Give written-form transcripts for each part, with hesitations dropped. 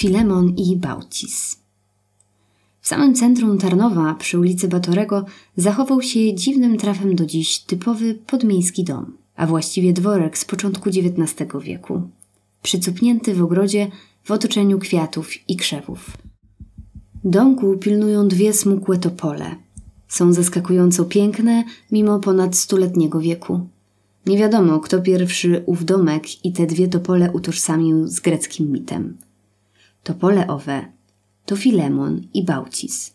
Filemon i Baucis. W samym centrum Tarnowa, przy ulicy Batorego, zachował się dziwnym trafem do dziś typowy podmiejski dom, a właściwie dworek z początku XIX wieku, przycupnięty w ogrodzie w otoczeniu kwiatów i krzewów. Domku pilnują dwie smukłe topole. Są zaskakująco piękne, mimo ponad 100-letniego wieku. Nie wiadomo, kto pierwszy ów domek i te dwie topole utożsamił z greckim mitem. Topole owe to Filemon i Baucis.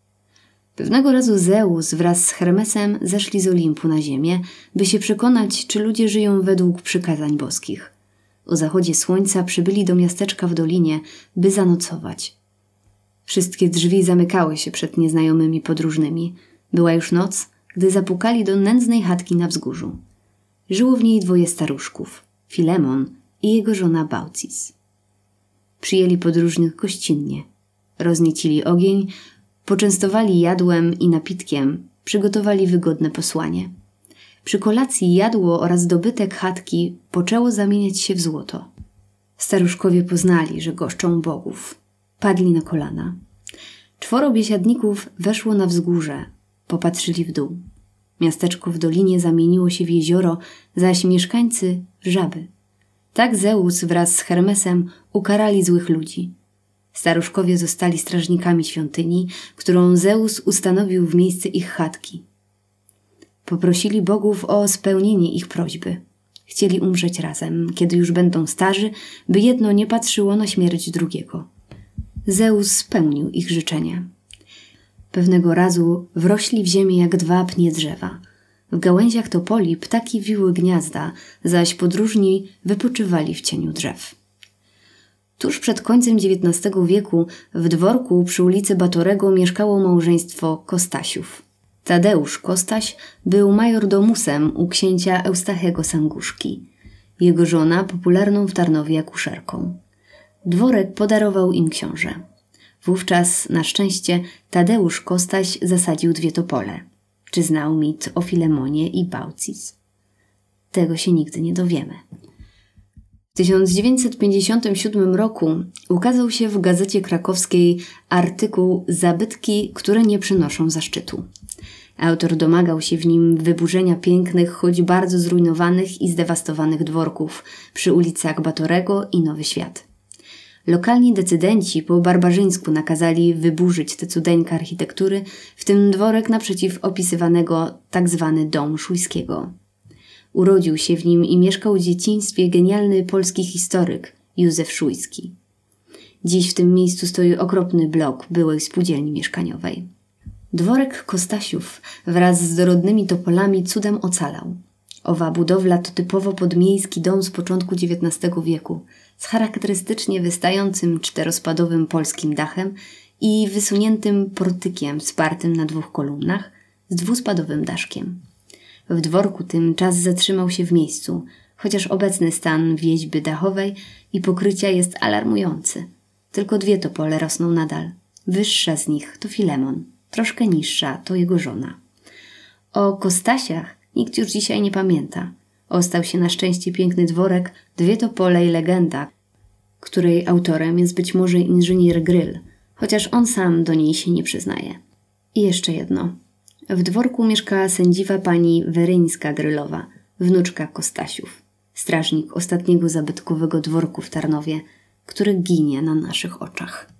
Pewnego razu Zeus wraz z Hermesem zeszli z Olimpu na ziemię, by się przekonać, czy ludzie żyją według przykazań boskich. O zachodzie słońca przybyli do miasteczka w dolinie, by zanocować. Wszystkie drzwi zamykały się przed nieznajomymi podróżnymi. Była już noc, gdy zapukali do nędznej chatki na wzgórzu. Żyło w niej dwoje staruszków, Filemon i jego żona Baucis. Przyjęli podróżnych gościnnie. Rozniecili ogień, poczęstowali jadłem i napitkiem, przygotowali wygodne posłanie. Przy kolacji jadło oraz dobytek chatki poczęło zamieniać się w złoto. Staruszkowie poznali, że goszczą bogów. Padli na kolana. 4 biesiadników weszło na wzgórze. Popatrzyli w dół. Miasteczko w dolinie zamieniło się w jezioro, zaś mieszkańcy w żaby. Tak Zeus wraz z Hermesem ukarali złych ludzi. Staruszkowie zostali strażnikami świątyni, którą Zeus ustanowił w miejsce ich chatki. Poprosili bogów o spełnienie ich prośby. Chcieli umrzeć razem, kiedy już będą starzy, by jedno nie patrzyło na śmierć drugiego. Zeus spełnił ich życzenie. Pewnego razu wrośli w ziemię jak 2 pnie drzewa. W gałęziach topoli ptaki wiły gniazda, zaś podróżni wypoczywali w cieniu drzew. Tuż przed końcem XIX wieku w dworku przy ulicy Batorego mieszkało małżeństwo Kostasiów. Tadeusz Kostaś był majordomusem u księcia Eustachego Sanguszki. Jego żona popularną w Tarnowie akuszerką. Dworek podarował im książę. Wówczas, na szczęście, Tadeusz Kostaś zasadził 2 topole. Czy znał mit o Filemonie i Baucis? Tego się nigdy nie dowiemy. W 1957 roku ukazał się w Gazecie Krakowskiej artykuł „Zabytki, które nie przynoszą zaszczytu”. Autor domagał się w nim wyburzenia pięknych, choć bardzo zrujnowanych i zdewastowanych dworków przy ulicach Batorego i Nowy Świat. Lokalni decydenci po barbarzyńsku nakazali wyburzyć tę cudeńkę architektury, w tym dworek naprzeciw opisywanego tzw. Dom Szujskiego. Urodził się w nim i mieszkał w dzieciństwie genialny polski historyk Józef Szujski. Dziś w tym miejscu stoi okropny blok byłej spółdzielni mieszkaniowej. Dworek Kostasiów wraz z dorodnymi topolami cudem ocalał. Owa budowla to typowo podmiejski dom z początku XIX wieku, z charakterystycznie wystającym 4-spadowym polskim dachem i wysuniętym portykiem wspartym na 2 kolumnach z 2-spadowym daszkiem. W dworku tym czas zatrzymał się w miejscu, chociaż obecny stan wieźby dachowej i pokrycia jest alarmujący. Tylko 2 topole rosną nadal. Wyższa z nich to Filemon, troszkę niższa to jego żona. O Kostasiach nikt już dzisiaj nie pamięta. Ostał się na szczęście piękny dworek, 2 topole i legenda, której autorem jest być może inżynier Gryl, chociaż on sam do niej się nie przyznaje. I jeszcze jedno. W dworku mieszkała sędziwa pani Weryńska Grylowa, wnuczka Kostasiów, strażnik ostatniego zabytkowego dworku w Tarnowie, który ginie na naszych oczach.